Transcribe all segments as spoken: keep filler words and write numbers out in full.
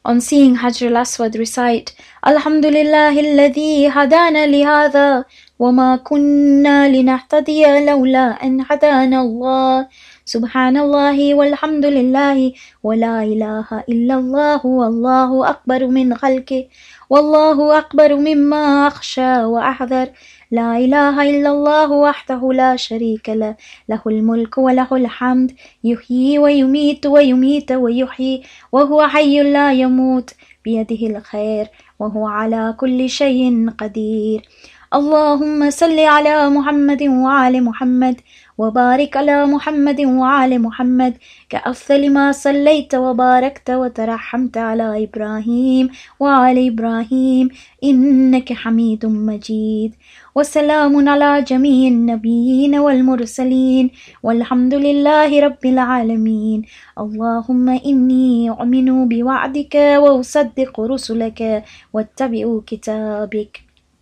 on seeing Hajar al-Aswad recite, Alhamdulillah alladhi hadana lihadha wa ma kunna linahtadiya lawla an hadana Allah. Subhanallahi walhamdulillahi wa la ilaha illallah wallahu akbar min khalqi wallahu akbar mimma akhsha wa ahdhar. لا إله إلا الله وحده لا شريك له له الملك وله الحمد يحيي ويميت ويميت ويحيي وهو حي لا يموت بيده الخير وهو على كل شيء قدير. اللهم صل على محمد وآل محمد وبارك على محمد وآل محمد كأفضل ما صليت وباركت وترحمت على إبراهيم وآل إبراهيم إنك حميد مجيد. وسلام على جميع النبيين والمرسلين والحمد لله رب العالمين. اللهم إني أؤمن بوعدك وأصدق رسلك واتبع كتابك.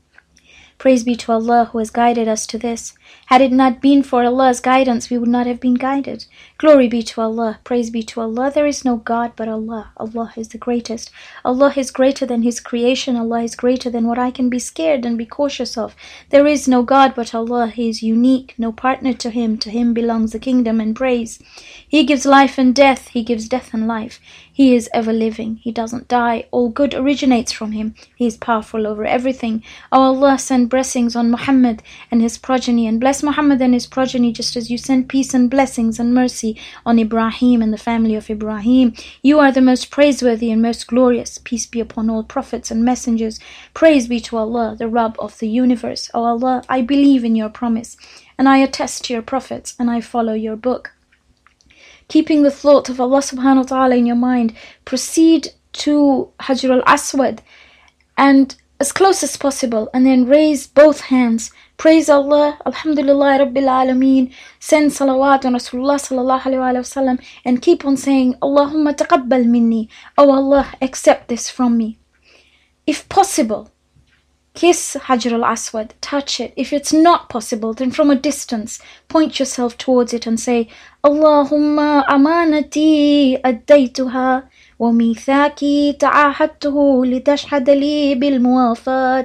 Praise be to Allah who has guided us to this. Had it not been for Allah's guidance, we would not have been guided. Glory be to Allah. Praise be to Allah. There is no God but Allah. Allah is the greatest. Allah is greater than His creation. Allah is greater than what I can be scared and be cautious of. There is no God but Allah. He is unique. No partner to Him. To Him belongs the kingdom and praise. He gives life and death. He gives death and life. He is ever living. He doesn't die. All good originates from Him. He is powerful over everything. O Allah, send blessings on Muhammad and his progeny, and bless Muhammad and his progeny just as you send peace and blessings and mercy on Ibrahim and the family of Ibrahim. You are the most praiseworthy and most glorious. Peace be upon all prophets and messengers. Praise be to Allah, the Rabb of the universe. O Allah, I believe in your promise, and I attest to your prophets, and I follow your book. Keeping the thought of Allah subhanahu wa ta'ala in your mind, proceed to Hajar al-Aswad and as close as possible, and then raise both hands. Praise Allah, Alhamdulillah Rabbil Alameen, send salawat on Rasulullah sallallahu alayhi wa sallam, and keep on saying, Allahumma taqabbal minni, oh Allah, accept this from me. If possible, kiss Hajar al-Aswad, touch it. If it's not possible, then from a distance, point yourself towards it and say, Allahumma amanati addaytuha وميثاقي تعاهدته لتشهد لي بالموافاة.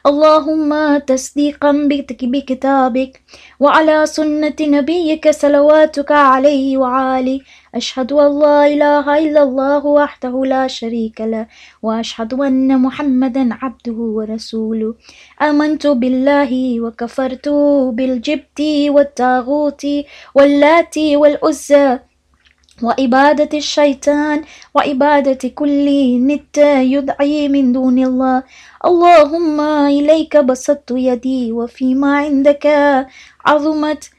اللهم تصديقا بكتابك وعلى سنة نبيك صلواتك عليه وعلي. أشهد أن لا إله إلا الله وحده لا شريك له وأشهد أن محمدا عبده ورسوله. آمنت بالله وكفرت بالجبت والطاغوت واللات والعزى وعبادة الشيطان وعبادة كل نت يدعي من دون الله. اللهم إليك بسطت يدي وفيما عندك عظمت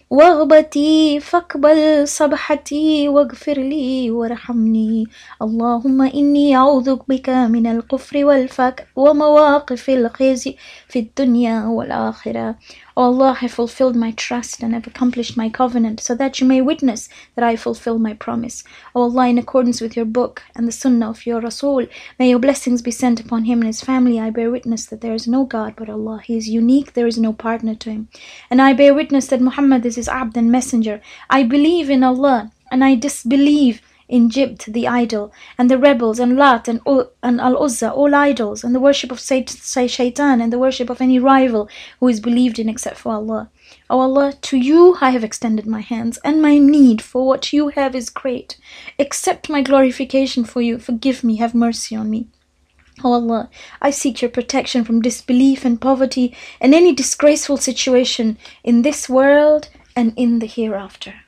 وغبتي فاقبل صبحتي واغفر لي وارحمني. اللهم إني أعوذ بك من الكفر والفقر ومواقف الخزي في الدنيا والآخرة. O Allah, I fulfilled my trust and have accomplished my covenant, so that you may witness that I fulfill my promise. O Allah, in accordance with your book and the sunnah of your Rasul, may your blessings be sent upon him and his family. I bear witness that there is no God but Allah. He is unique, there is no partner to him. And I bear witness that Muhammad is his abd and messenger. I believe in Allah, and I disbelieve in Jibt, the idol, and the rebels, and Lat, and, U- and Al-Uzza, all idols, and the worship of Sat- Shaitan, and the worship of any rival who is believed in except for Allah. O Allah, to you I have extended my hands, and my need for what you have is great. Accept my glorification for you, forgive me, have mercy on me. O Allah, I seek your protection from disbelief and poverty, and any disgraceful situation in this world and in the hereafter.